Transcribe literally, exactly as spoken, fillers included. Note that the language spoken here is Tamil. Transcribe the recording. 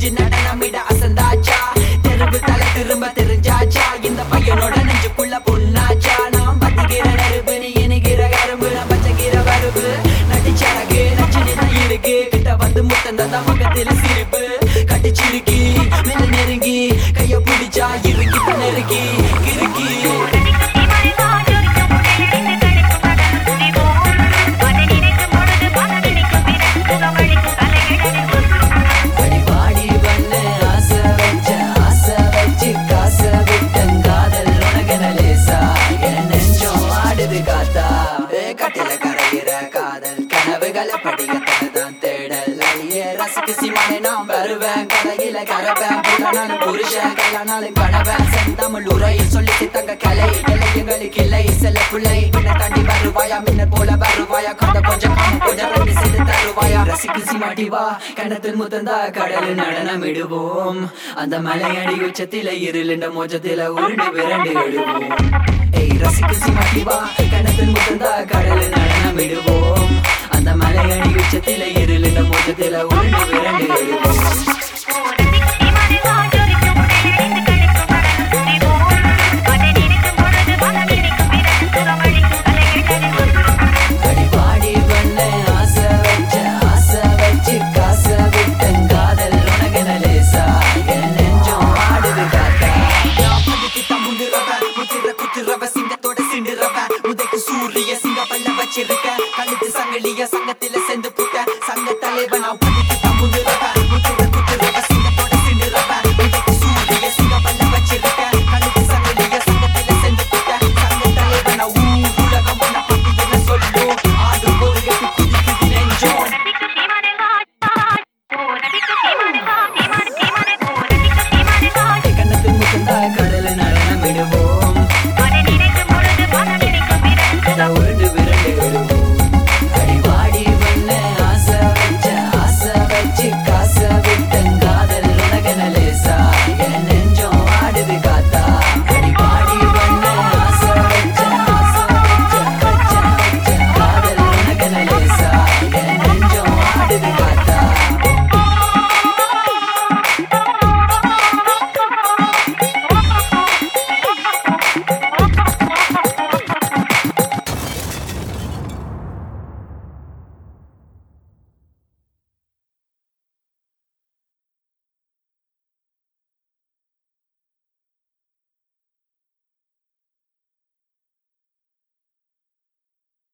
நெஞ்சு நடனமிட அசந்தாச்சா தெருவு தலை திரும்ப தெரிஞ்சாச்சா இந்த பையனோட நெஞ்சுக்குள்ள பொண்ணாச்சா நாம் பத்திக்கிற நெருப்பு நீ இணைகிற கரும்பு நான் பச்சைக்கிற வருவு நடிச்சழகு நச்சுதான் இருக்கு கிட்ட வந்து முத்தந்த முகத்தில் சிரிப்பு கட்டிச்சிருக்கி மெல்ல நெருங்கி கைய பிடிச்சா இருக்கிட்ட நெருக்கி கிறுக்கி படிக்கத்தான் தேடல் அழியே ரசிக்கு சிமனை நாம் வருவேன் கலையில கரவேன் புலனாலும் புருஷன் கல்லானாலும் கணவன் செந்தமிழ் உரையில் சொல்லி தங்க கலை இளைஞர்களுக்கு இல்லை செல்ல பிள்ளை பின்ன தாண்டி வருவாயா மின்னர் போல வருவாயா கந்த கொஞ்சம் கொஞ்சம் ரெண்டு செய்து தருவாயா ரசிக்கு சிமாட்டி வா கணத்தில் முத்தந்தா கடல் நடனம் இடுவோம் அந்த மலையடி உச்சத்தில இருளின்ற மோச்சத்தில உருண்டு விரண்டு விடுவோம் ஏய் ரசிக்கு சிமாட்டி வா கணத்தில் முத்தந்தா கடல் நடனம் இடுவோம் அந்த மலையடி உச்சத்தில இருளின்ற மோச்சத்தில உருண்டு விரண்டு விடுவோம் சூரிய சிங்க பல்ல வச்சிருக்க கழுத்து சங்கிலிய சங்கத்தில சென்று புட்ட சங்க தலைவனா